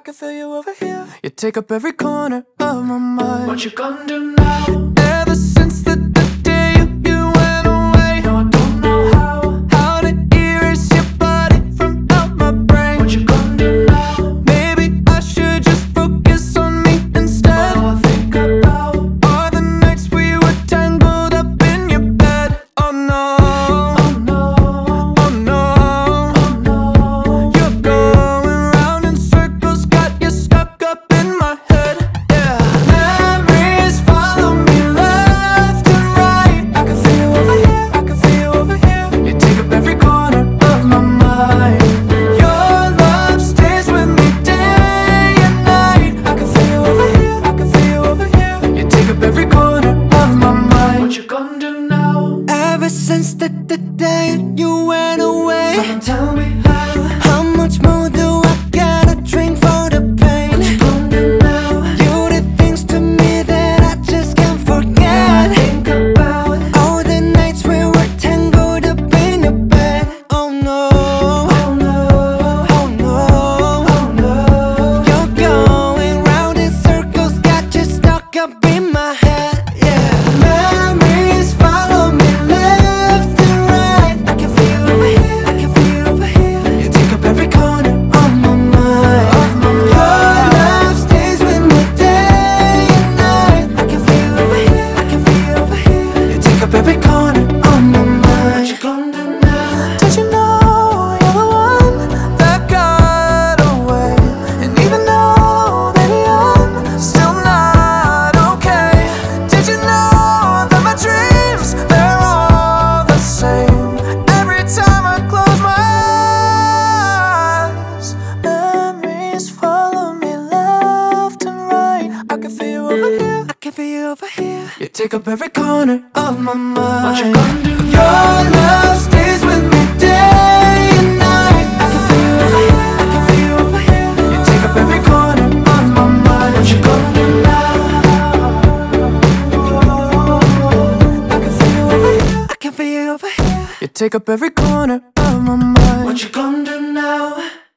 can feel you over here. You take up every corner of my mind. What you gonna do now? Ever since the day you went away, No, I don't know how to erase your body from out my brain. What you gonna do now? Maybe I should just focus on me instead. All I think about Are the nights we were tangled up in your bed. Oh no, oh no, oh no, oh no. you're going round in circles, got you stuck up in my head. Yeah, memories follow me left and right. I can feel you over here, I can feel you over here. You take up every corner of my mind. Your love stays with me day and night. I can feel you over here, I can feel you over here. You take up every corner of my mind. What you gonna do now? Ever since the day you went away, Someone tell me how much more do I gotta drink for the pain? what you gonna do now? You did things to me that I just can't forget. Think about All the nights we were tangled up in your bed. Oh no, oh no, oh no, oh no. you're going round in circles, got you stuck up in my head. Yeah, memories follow me left and right. I can feel you over here, I can feel you over here. You take up every corner of my mind. Your love stays with me day and night. I can feel you over here, I can feel you over here. You take up every corner of my What mind. you gonna do now? Did you know you're the one that got away? And even though, baby, I'm still not okay. Did you know that my dreams, they're all the same? Every time I close my eyes, memories follow me left and right. I can feel you over here, I can feel you over here. You take up every corner of my mind. What you gonna do Your now? love stays with me day and night. I can feel you over here, I can feel you over here. You take up every corner of my mind. What you gonna do now? I can feel you over here, I can feel you over here. You take up every corner of my mind. What you gonna do now?